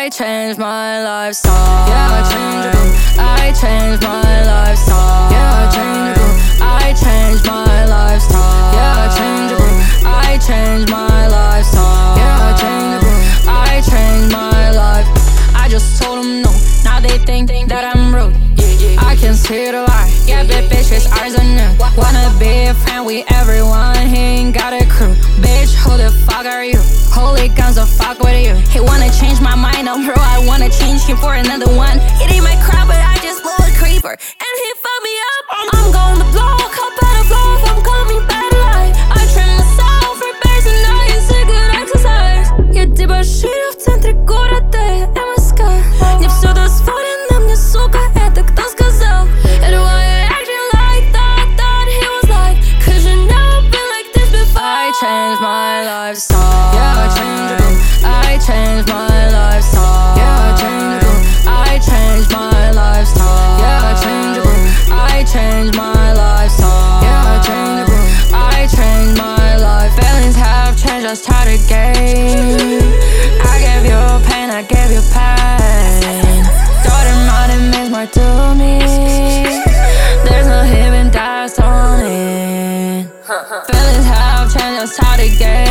I changed my lifestyle. Yeah, I changed my lifestyle. Yeah, I changed my lifestyle. Yeah, I changed my lifestyle. Yeah, I changed my life. I just told them no, now they think that I'm rude. I can see the light. Yeah, bad bitches, ours are new. Wanna be a friend with everyone, he ain't got a crew. Bitch, who the fuck are you? Holy guns, so fuck with you. He wanna change my mind, bro, I wanna change him for another one. It ain't my crowd, but I just love a creeper, and he fucked me up. I'm going to block, hop out of love, I'm coming back to life. I train myself for bears and I it's a good exercise. Я дебоширю в центре города, МСК. Не все дозволено мне, сука, это кто сказал? And why you acting like that, he was like, cause you never been like this before. I changed my lifestyle. Yeah, I changed my lifestyle. Yeah, I changed my lifestyle. Yeah, I changed my lifestyle. Yeah, I changed my life. Feelings have changed, I started game. I gave you pain, I gave you pain. Thought it might means more to me. There's no hidden dust on it. Feelings have changed, I started game.